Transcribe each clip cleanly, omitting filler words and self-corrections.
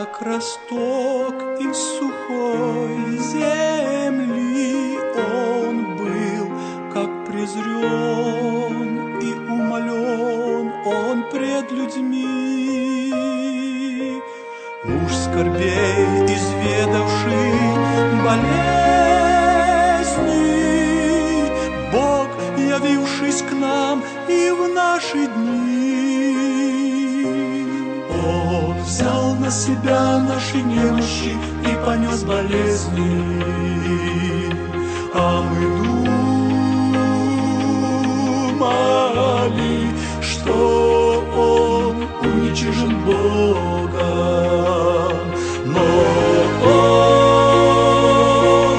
как росток из сухой земли он был, как презрен и умолен он пред людьми. Муж скорбей, изведавший болезни, Бог, явившись к нам и в наши дни, Он взял на себя наши немощи и понес болезни, а мы думали, что Он уничижен Богом, но Он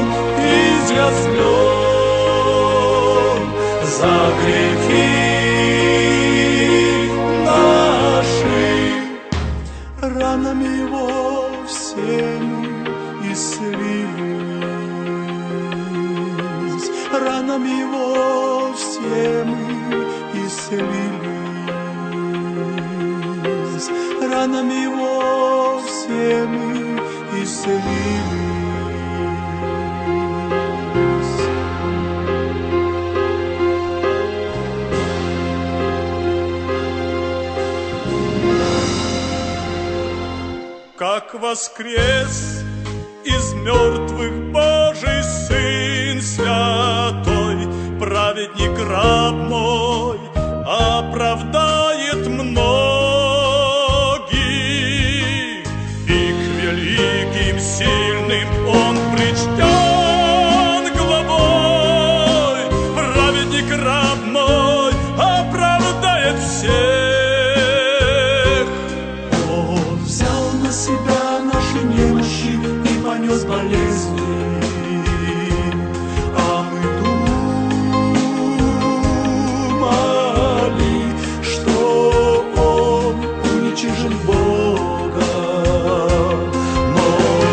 изъяснен за грехи наши, ранами Его все мы исцелились, ранами Его все мы исцелились, ранами Его все мы исцелились. Как воскрес из мертвых Божий Сын Святой, праведник раб мой оправдает многих, и к великим сильным Он причтен главой. Праведник раб мой оправдает всех. Он взял на себя наши немощи и понес болезни, а мы думали, что Он уничижен Богом, но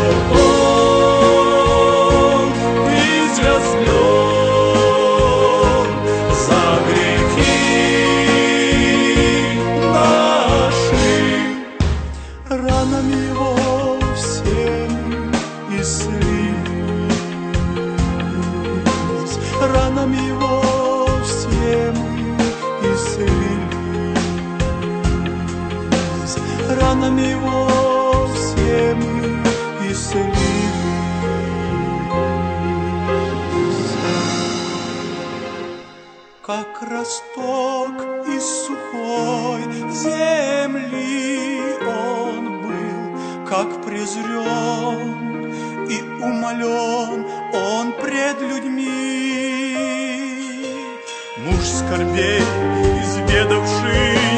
Он изъяснен за грехи наши, ранами Его все мы исцелились, ранами Его все мы исцелились, ранами Его все мы исцелились. Как росток из сухой земли он был, как презрен и умолен он пред людьми. Муж скорбей, изведавший